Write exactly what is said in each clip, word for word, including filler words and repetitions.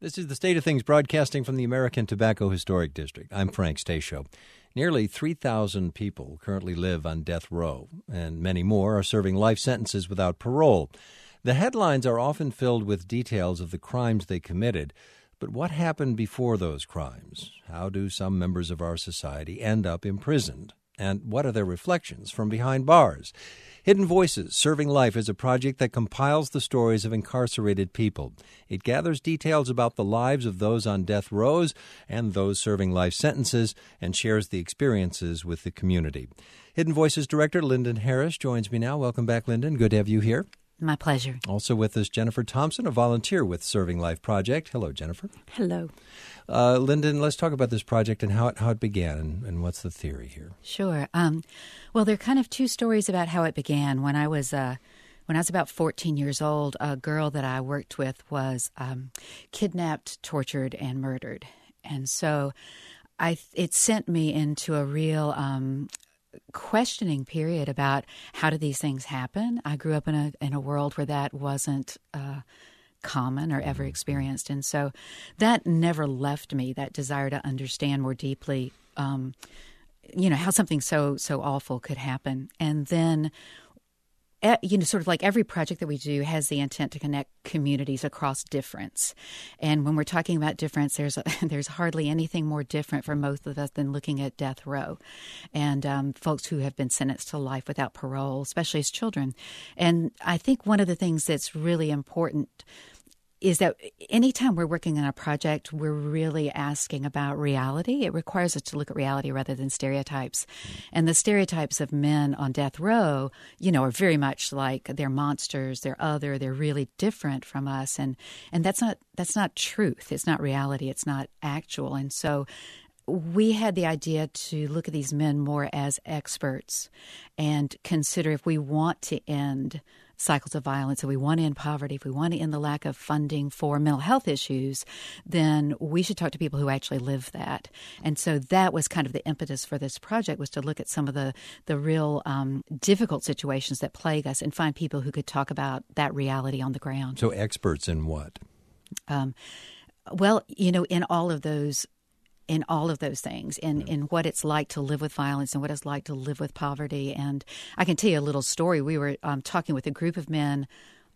This is the State of Things broadcasting from the American Tobacco Historic District. I'm Frank Stasio. Nearly three thousand people currently live on death row, and many more are serving life sentences without parole. The headlines are often filled with details of the crimes they committed. But what happened before those crimes? How do some members of our society end up imprisoned? And what are their reflections from behind bars? Hidden Voices, Serving Life is a project that compiles the stories of incarcerated people. It gathers details about the lives of those on death rows and those serving life sentences and shares the experiences with the community. Hidden Voices Director Lyndon Harris joins me now. Welcome back, Lyndon. Good to have you here. My pleasure. Also with us, Jennifer Thompson, a volunteer with Serving Life Project. Hello, Jennifer. Hello. Uh, Lyndon, let's talk about this project and how it, how it began and, and what's the theory here. Sure. Um, well, there are kind of two stories about how it began. When I was uh, when I was about fourteen years old, a girl that I worked with was um, kidnapped, tortured, and murdered. And so I it sent me into a real um questioning period about how do these things happen. I grew up in a in a world where that wasn't uh, common or ever experienced, and so that never left me. That desire to understand more deeply, um, you know, how something so so awful could happen, and then. You know, sort of like every project that we do has the intent to connect communities across difference. And when we're talking about difference, there's a, there's hardly anything more different for most of us than looking at death row and um, folks who have been sentenced to life without parole, especially as children. And I think one of the things that's really important is that anytime we're working on a project, we're really asking about reality. It requires us to look at reality rather than stereotypes. And the stereotypes of men on death row, you know, are very much like they're monsters, they're other, they're really different from us. And and that's not that's not truth. It's not reality. It's not actual. And so we had the idea to look at these men more as experts and consider if we want to end cycles of violence, if we want to end poverty, if we want to end the lack of funding for mental health issues, then we should talk to people who actually live that. And so that was kind of the impetus for this project, was to look at some of the, the real um, difficult situations that plague us and find people who could talk about that reality on the ground. So experts in what? Um, well, you know, in all of those in all of those things, in, in what it's like to live with violence and what it's like to live with poverty. And I can tell you a little story. We were um, talking with a group of men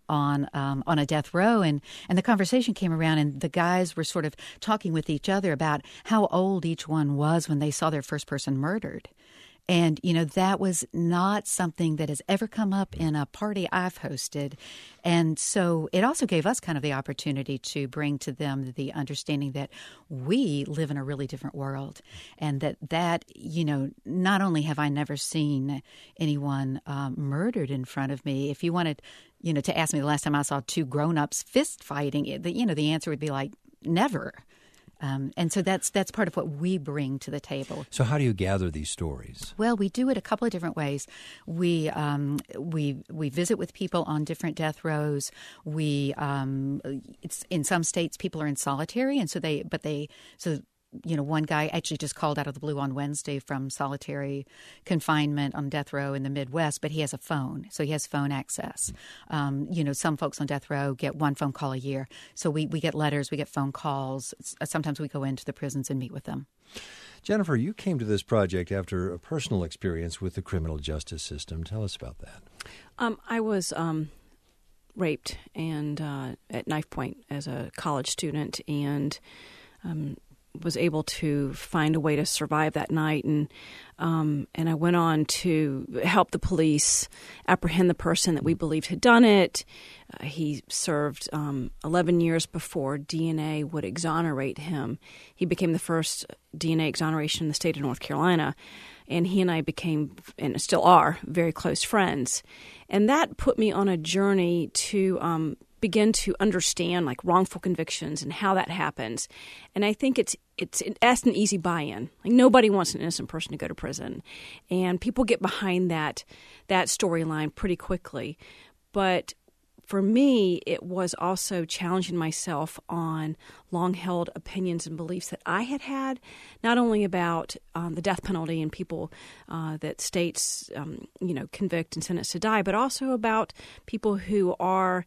on um, on a death row, and, and the conversation came around, and the guys were sort of talking with each other about how old each one was when they saw their first person murdered. And, you know, that was not something that has ever come up in a party I've hosted. And so it also gave us kind of the opportunity to bring to them the understanding that we live in a really different world, and that, that you know, not only have I never seen anyone um, murdered in front of me, if you wanted, you know, to ask me the last time I saw two grown-ups fist fighting, the, you know, the answer would be like, never. Um, and so that's that's part of what we bring to the table. So how do you gather these stories? Well, we do it a couple of different ways. We um, we we visit with people on different death rows. We um, it's in some states people are in solitary, and so they but they so. You know, one guy actually just called out of the blue on Wednesday from solitary confinement on death row in the Midwest, but he has a phone, so he has phone access. Um, you know, some folks on death row get one phone call a year. So we, we get letters, we get phone calls. Sometimes we go into the prisons and meet with them. Jennifer, you came to this project after a personal experience with the criminal justice system. Tell us about that. Um, I was um, raped and uh, at knife point as a college student, and um was able to find a way to survive that night, and um, and I went on to help the police apprehend the person that we believed had done it. Uh, he served um, eleven years before D N A would exonerate him. He became the first D N A exoneration in the state of North Carolina, and he and I became, and still are, very close friends. And that put me on a journey to um, begin to understand like wrongful convictions and how that happens. And I think it's it's that's an easy buy-in. Like nobody wants an innocent person to go to prison, and people get behind that that storyline pretty quickly. But for me, it was also challenging myself on long-held opinions and beliefs that I had had, not only about um, the death penalty and people uh, that states, um, you know, convict and sentence to die, but also about people who are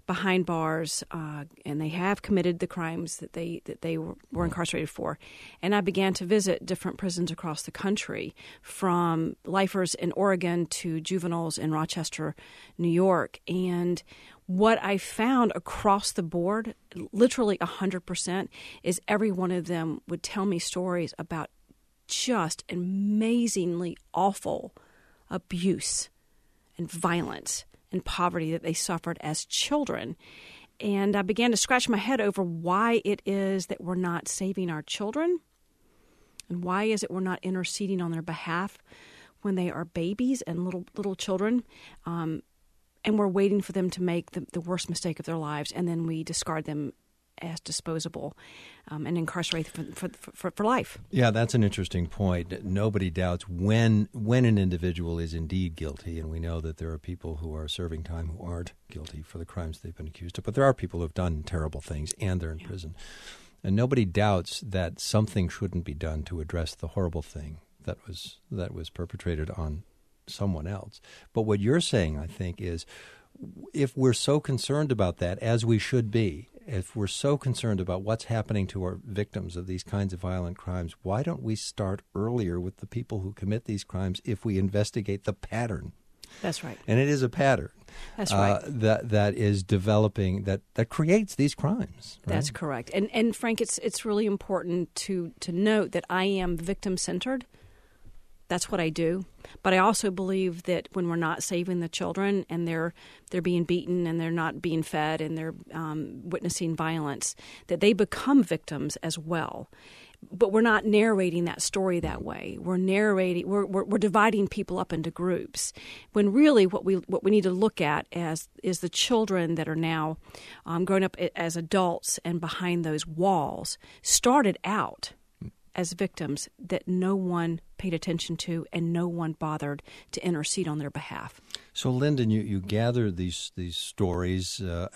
behind bars, uh, and they have committed the crimes that they that they were, were incarcerated for. And I began to visit different prisons across the country, from lifers in Oregon to juveniles in Rochester, New York. And what I found across the board, literally one hundred percent, is every one of them would tell me stories about just amazingly awful abuse and violence and poverty that they suffered as children. And I began to scratch my head over why it is that we're not saving our children, and why is it we're not interceding on their behalf when they are babies and little little children, um, and we're waiting for them to make the, the worst mistake of their lives, and then we discard them as disposable um, and incarcerate for, for, for, for life. Yeah, that's an interesting point. Nobody doubts when when an individual is indeed guilty, and we know that there are people who are serving time who aren't guilty for the crimes they've been accused of, but there are people who have done terrible things and they're in yeah. prison. And nobody doubts that something shouldn't be done to address the horrible thing that was that was perpetrated on someone else. But what you're saying, I think, is if we're so concerned about that, as we should be, if we're so concerned about what's happening to our victims of these kinds of violent crimes, why don't we start earlier with the people who commit these crimes if we investigate the pattern? That's right. And it is a pattern. That's right. Uh, that that is developing, that, that creates these crimes. Right? That's correct. And and Frank, it's it's really important to to note that I am victim centered. That's what I do. But I also believe that when we're not saving the children and they're they're being beaten and they're not being fed and they're um, witnessing violence, that they become victims as well. But we're not narrating that story that way. We're narrating. We're, we're we're dividing people up into groups. When really, what we what we need to look at as is the children that are now um, growing up as adults and behind those walls started out as victims that no one paid attention to and no one bothered to intercede on their behalf. So, Lyndon, you, you gather these these stories. Uh,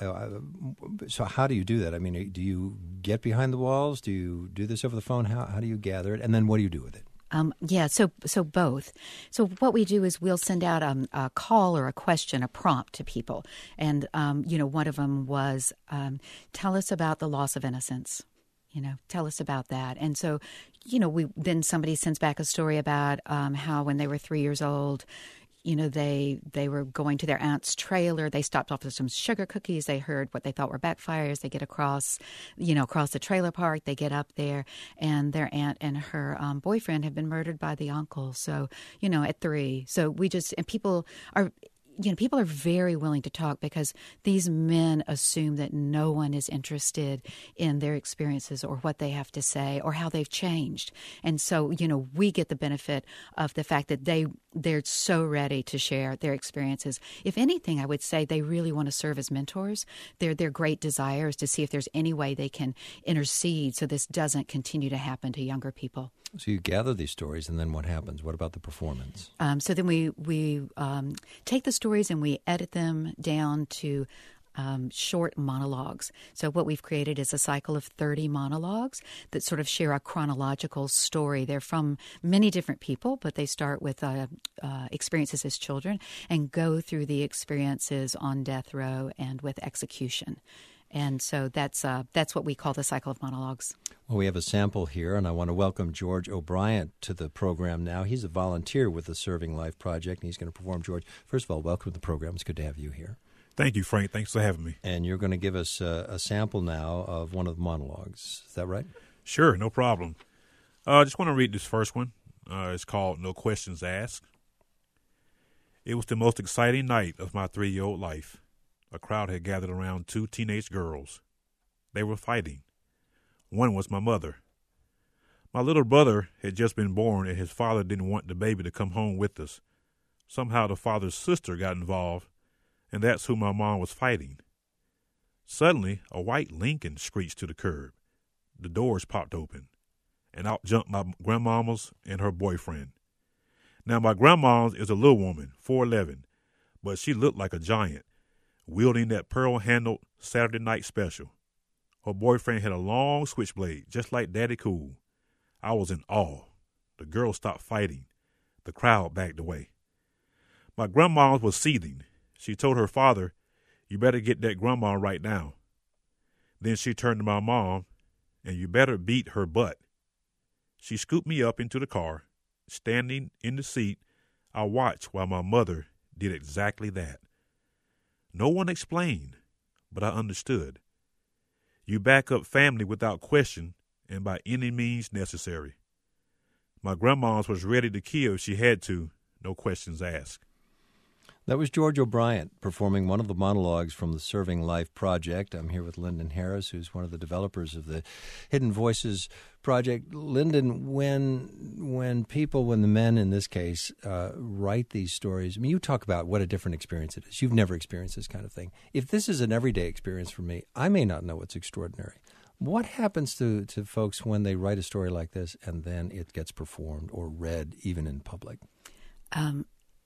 so how do you do that? I mean, do you get behind the walls? Do you do this over the phone? How, how do you gather it? And then what do you do with it? Um, yeah, so so both. So what we do is we'll send out um, a call or a question, a prompt to people. And, um, you know, one of them was, um, tell us about the loss of innocence. You know, tell us about that. And so, you know, we then somebody sends back a story about um, how when they were three years old, you know, they they were going to their aunt's trailer. They stopped off with some sugar cookies. They heard what they thought were backfires. They get across, you know, across the trailer park. They get up there, and their aunt and her um, boyfriend have been murdered by the uncle. So, you know, at three. So we just, and people are, you know, people are very willing to talk because these men assume that no one is interested in their experiences or what they have to say or how they've changed. And so, you know, we get the benefit of the fact that they, they're so ready to share their experiences. If anything, I would say they really want to serve as mentors. Their, their great desire is to see if there's any way they can intercede so this doesn't continue to happen to younger people. So you gather these stories, and then what happens? What about the performance? Um, so then we we um, take the stories and we edit them down to um, short monologues. So what we've created is a cycle of thirty monologues that sort of share a chronological story. They're from many different people, but they start with uh, uh, experiences as children and go through the experiences on death row and with execution. And so that's uh, that's what we call the cycle of monologues. Well, we have a sample here, and I want to welcome George O'Brien to the program now. He's a volunteer with the Serving Life Project, and he's going to perform. George, first of all, welcome to the program. It's good to have you here. Thank you, Frank. Thanks for having me. And you're going to give us a, a sample now of one of the monologues. Is that right? Sure, no problem. I uh, just want to read this first one. Uh, it's called No Questions Asked. It was the most exciting night of my three-year-old life. A crowd had gathered around two teenage girls. They were fighting. One was my mother. My little brother had just been born, and his father didn't want the baby to come home with us. Somehow the father's sister got involved, and that's who my mom was fighting. Suddenly, a white Lincoln screeched to the curb. The doors popped open, and out jumped my grandmama's and her boyfriend. Now, my grandma's is a little woman, four eleven, but she looked like a giant, wielding that pearl-handled Saturday night special. Her boyfriend had a long switchblade, just like Daddy Cool. I was in awe. The girls stopped fighting. The crowd backed away. My grandma was seething. She told her father, You better get that grandma right now. Then she turned to my mom, and you better beat her butt. She scooped me up into the car. Standing in the seat, I watched while my mother did exactly that. No one explained, but I understood. You back up family without question and by any means necessary. My grandma's was ready to kill if she had to, no questions asked. That was George O'Brien performing one of the monologues from the Serving Life Project. I'm here with Lyndon Harris, who's one of the developers of the Hidden Voices Project. Lyndon, when when people, when the men in this case, uh, write these stories, I mean, you talk about what a different experience it is. You've never experienced this kind of thing. If this is an everyday experience for me, I may not know it's extraordinary. What happens to, to folks when they write a story like this and then it gets performed or read even in public? Um.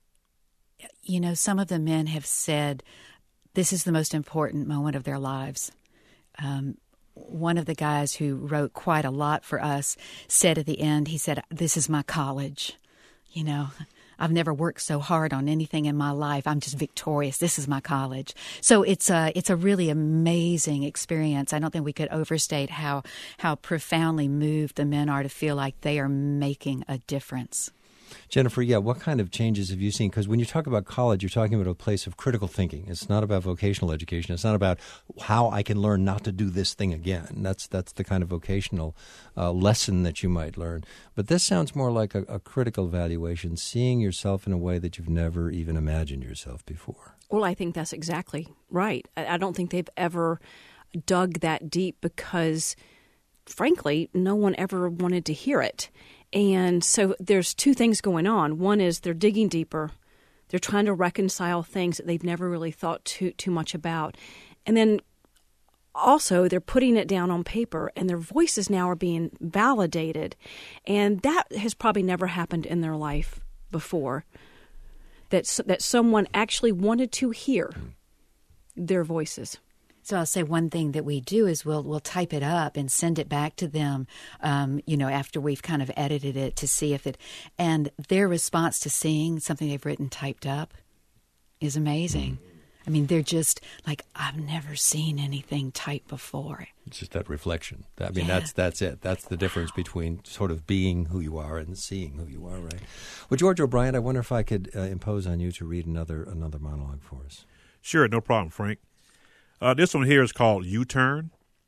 You know, some of the men have said this is the most important moment of their lives. Um, one of the guys who wrote quite a lot for us said at the end, he said, "This is my college. You know, I've never worked so hard on anything in my life. I'm just victorious. This is my college." So it's a, it's a really amazing experience. I don't think we could overstate how, how profoundly moved the men are to feel like they are making a difference. Jennifer, yeah, what kind of changes have you seen? Because when you talk about college, you're talking about a place of critical thinking. It's not about vocational education. It's not about how I can learn not to do this thing again. That's that's the kind of vocational uh, lesson that you might learn. But this sounds more like a, a critical evaluation, seeing yourself in a way that you've never even imagined yourself before. Well, I think that's exactly right. I, I don't think they've ever dug that deep because, frankly, no one ever wanted to hear it. And so there's two things going on. One is they're digging deeper. They're trying to reconcile things that they've never really thought too too much about. And then also they're putting it down on paper, and their voices now are being validated. And that has probably never happened in their life before, that, that someone actually wanted to hear their voices. So I'll say one thing that we do is we'll we'll type it up and send it back to them, um, you know, after we've kind of edited it to see if it, and their response to seeing something they've written typed up is amazing. I mean, they're just like, I've never seen anything typed before. It's just that reflection. I mean, Yeah. that's that's it. That's the difference between sort of being who you are and seeing who you are, right? Well, George O'Brien, I wonder if I could uh, impose on you to read another another monologue for us. Sure, no problem, Frank. Uh, this one here is called U-Turn,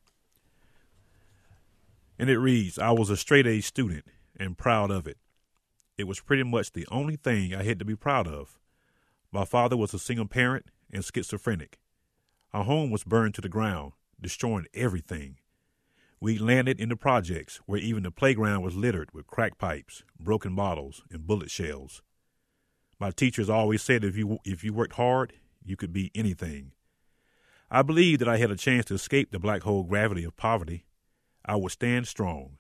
and it reads, I was a straight-A student and proud of it. It was pretty much the only thing I had to be proud of. My father was a single parent and schizophrenic. Our home was burned to the ground, destroying everything. We landed in the projects where even the playground was littered with crack pipes, broken bottles, and bullet shells. My teachers always said if you if you worked hard, you could be anything. I believed that I had a chance to escape the black hole gravity of poverty. I would stand strong.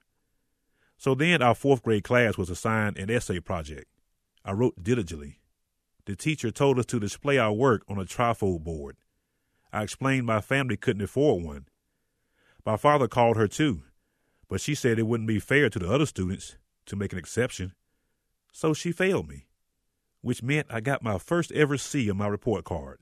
So then our fourth grade class was assigned an essay project. I wrote diligently. The teacher told us to display our work on a trifold board. I explained my family couldn't afford one. My father called her too, but she said it wouldn't be fair to the other students to make an exception. So she failed me, which meant I got my first ever C on my report card.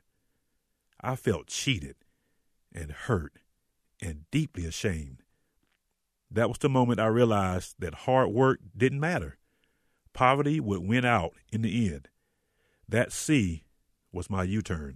I felt cheated and hurt and deeply ashamed. That was the moment I realized that hard work didn't matter. Poverty would win out in the end. That C was my U-turn.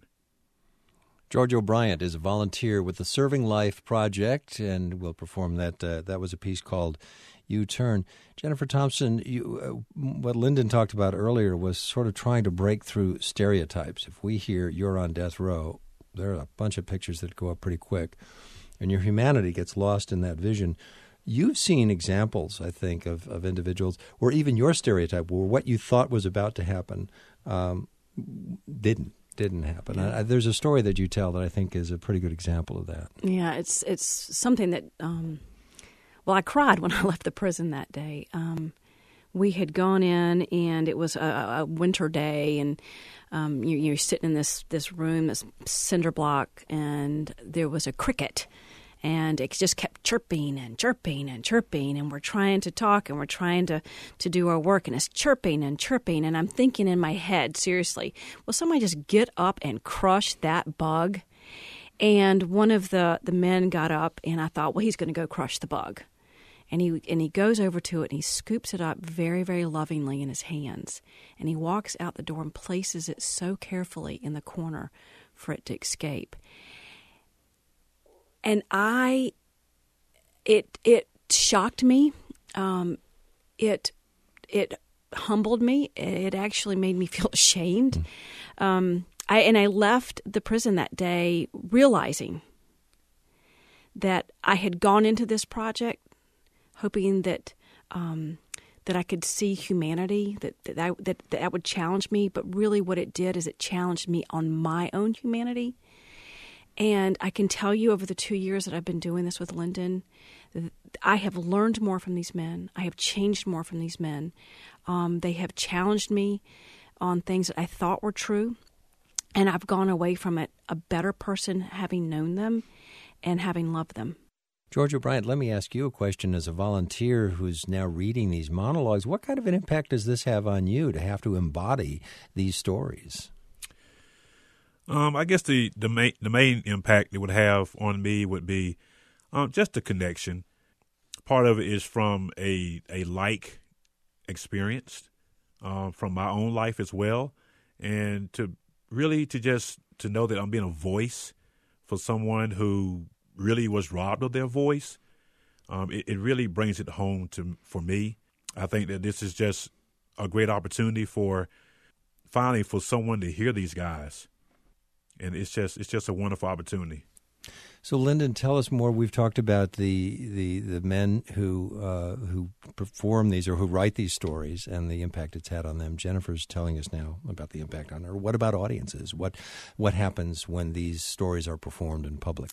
George O'Brien is a volunteer with the Serving Life Project, and will perform that. Uh, that was a piece called U-Turn. Jennifer Thompson, you, uh, what Lyndon talked about earlier was sort of trying to break through stereotypes. If we hear you're on death row, there are a bunch of pictures that go up pretty quick, and your humanity gets lost in that vision. You've seen examples, I think, of, of individuals where even your stereotype, where what you thought was about to happen, um, didn't didn't happen. I, I, there's a story that you tell that I think is a pretty good example of that. Yeah, it's it's something that, um, well, I cried when I left the prison that day. Um, we had gone in, and it was a, a winter day, and um, you, you're sitting in this, this room, this cinder block, and there was a cricket. And it just kept chirping and chirping and chirping, and we're trying to talk and we're trying to, to do our work, and it's chirping and chirping, and I'm thinking in my head, seriously, will somebody just get up and crush that bug? And one of the, the men got up, and I thought, well, he's going to go crush the bug. And he and he goes over to it, and he scoops it up very, very lovingly in his hands. And he walks out the door and places it so carefully in the corner for it to escape. And I, it it shocked me. Um, it it humbled me. It actually made me feel ashamed. Mm. Um, I and I left the prison that day realizing that I had gone into this project hoping that um, that I could see humanity, that that, I, that that would challenge me. But really what it did is it challenged me on my own humanity. And I can tell you over the two years that I've been doing this with Lyndon, I have learned more from these men. I have changed more from these men. Um, they have challenged me on things that I thought were true. And I've gone away from it a better person, having known them and having loved them. Georgia Bryant, let me ask you a question as a volunteer who's now reading these monologues. What kind of an impact does this have on you to have to embody these stories? Um, I guess the the main the main impact it would have on me would be um, just the connection. Part of it is from a a like experience um, from my own life as well, and to really to just to know that I'm being a voice for someone who really was robbed of their voice. Um, it, it really brings it home to for me. I think that this is just a great opportunity for finally for someone to hear these guys. And it's just it's just a wonderful opportunity. So, Lyndon, tell us more. We've talked about the the, the men who uh, who perform these or who write these stories and the impact it's had on them. Jennifer's telling us now about the impact on her. What about audiences? What what happens when these stories are performed in public?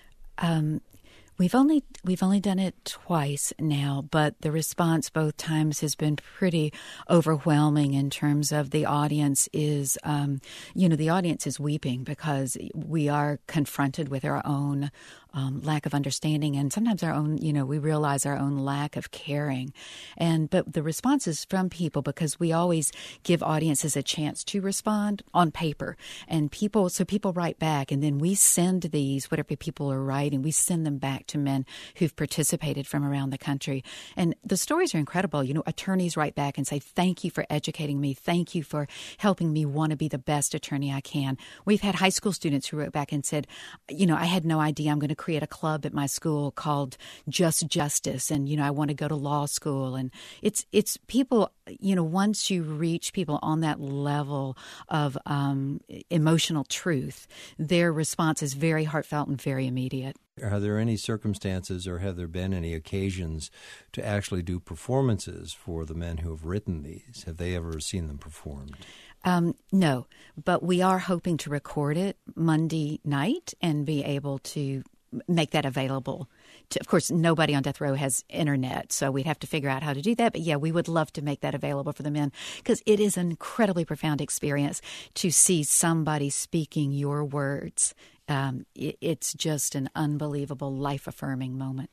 Um, we've only we've only done it twice now, but the response both times has been pretty overwhelming in terms of the audience is, um, you know, the audience is weeping because we are confronted with our own um, lack of understanding and sometimes our own, you know, we realize our own lack of caring. And but the response is from people because we always give audiences a chance to respond on paper. And people, so people write back and then we send these, whatever people are writing, we send them back to men who've participated from around the country. And the stories are incredible. You know, attorneys write back and say, thank you for educating me. Thank you for helping me want to be the best attorney I can. We've had high school students who wrote back and said, you know, I had no idea I'm going to create a club at my school called Just Justice. And, you know, I want to go to law school. And it's it's people, you know, once you reach people on that level of um, emotional truth, their response is very heartfelt and very immediate. Are there any circumstances or have there been any occasions to actually do performances for the men who have written these? Have they ever seen them performed? Um, no, but we are hoping to record it Monday night and be able to make that available. To, of course, nobody on death row has internet, so we'd have to figure out how to do that. But yeah, we would love to make that available for the men because it is an incredibly profound experience to see somebody speaking your words. Um, it, it's just an unbelievable, life-affirming moment.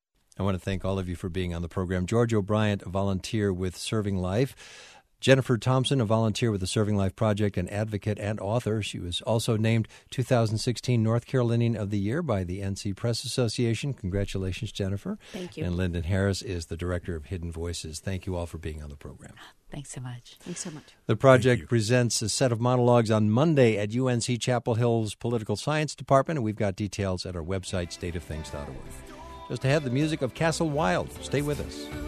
I want to thank all of you for being on the program. Georgia Bryant, a volunteer with Serving Life. Jennifer Thompson, a volunteer with the Serving Life Project, an advocate and author. She was also named two thousand sixteen North Carolinian of the Year by the N C Press Association. Congratulations, Jennifer. Thank you. And Lyndon Harris is the director of Hidden Voices. Thank you all for being on the program. Thanks so much. Thanks so much. The project presents a set of monologues on Monday at U N C Chapel Hill's Political Science Department, and we've got details at our website, state of things dot org. Just ahead, the music of Castle Wild. Stay with us.